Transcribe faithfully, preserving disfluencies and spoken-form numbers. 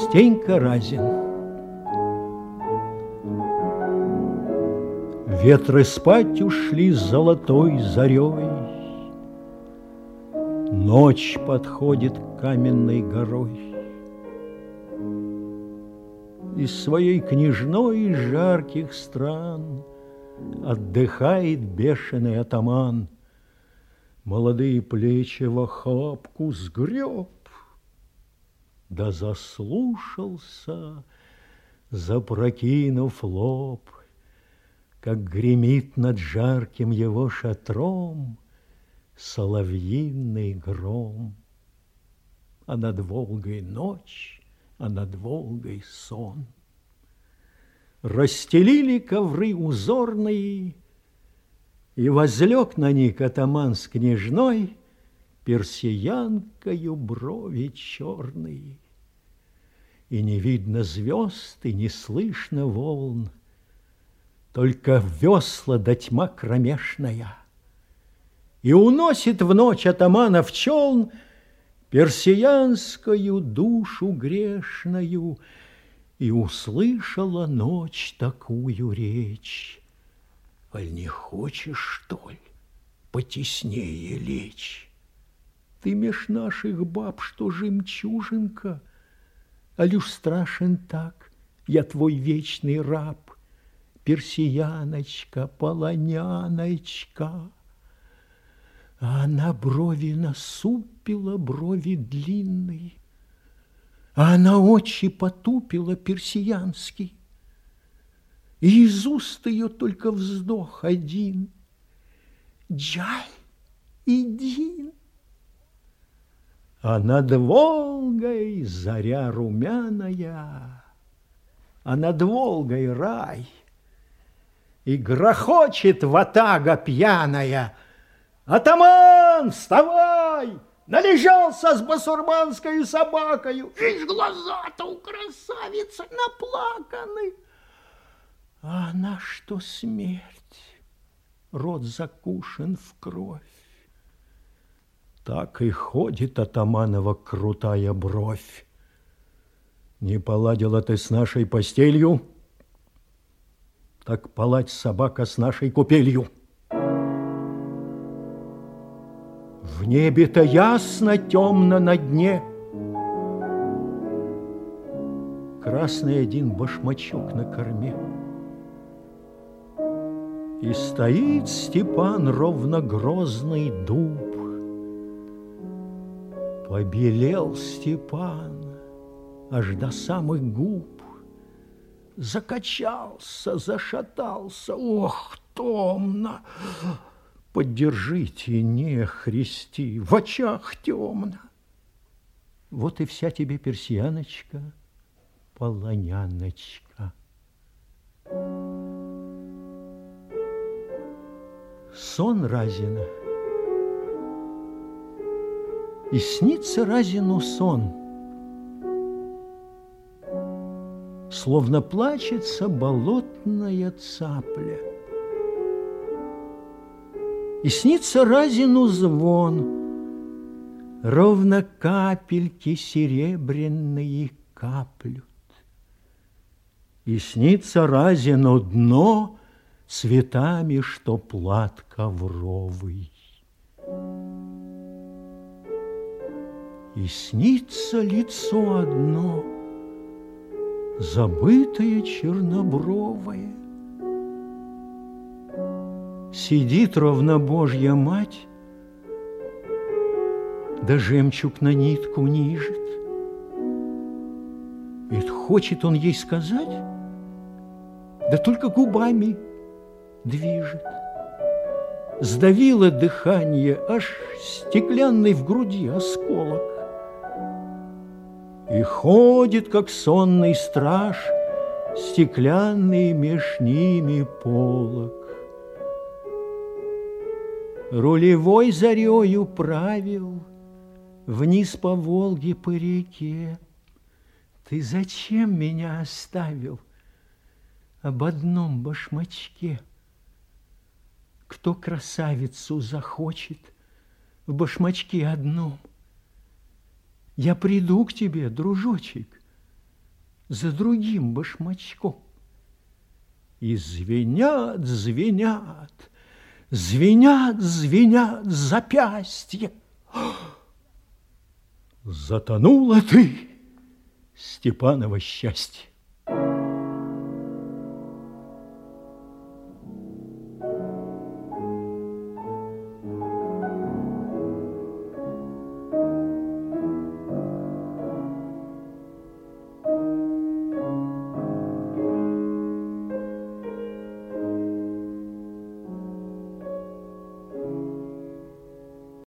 Стенька Разин. Ветры спать ушли с золотой зарей, ночь подходит каменной горой. Из своей княжной жарких стран отдыхает бешеный атаман. Молодые плечи в охапку сгреб, да заслушался, запрокинув лоб, как гремит над жарким его шатром соловьиный гром. А над Волгой ночь, а над Волгой сон. Расстелили ковры узорные, и возлег на них атаман с княжной, персиянкою брови черные. И не видно звезд, и не слышно волн, только весла да тьма кромешная. И уносит в ночь атамана в челн персиянскую душу грешную, и услышала ночь такую речь: «Аль не хочешь, что ли, потеснее лечь? Ты меж наших баб, что жемчужинка, аль уж страшен так, я твой вечный раб, персияночка, полоняночка». А она брови насупила, брови длинные, а она очи потупила персиянский, и из уст ее только вздох один: «Джай, иди». А над Волгой заря румяная, а над Волгой рай, и грохочет ватага пьяная: «Атаман, вставай! Належался с басурманской собакою! Ишь, глаза-то у красавицы наплаканы!» А она что смерть, рот закушен в кровь. Так и ходит атаманова крутая бровь. Не поладила ты с нашей постелью, так палать собака с нашей купелью. В небе-то ясно, темно на дне. Красный один башмачок на корме. И стоит Степан, ровно грозный дуб. Побелел Степан аж до самых губ. Закачался, зашатался. Ох, томно! Поддержите, не христи, в очах темно. Вот и вся тебе персияночка, полоняночка. Сон Разина. И снится Разину сон, словно плачется болотная цапля. И снится Разину звон, ровно капельки серебряные каплют. И снится Разину дно цветами, что плат ковровый. И снится лицо одно, забытое чернобровое. Сидит ровно Божья Мать, да жемчуг на нитку нижет. И хочет он ей сказать, да только губами движет. Сдавило дыхание, аж стеклянный в груди осколок. И ходит, как сонный страж, стеклянный меж ними полог. Рулевой зарею правил вниз по Волге, по реке. Ты зачем меня оставил об одном башмачке? Кто красавицу захочет в башмачке одном? Я приду к тебе, дружочек, за другим башмачком. И звенят, звенят, звенят, звенят запястья. Затонула ты, Степаново счастье.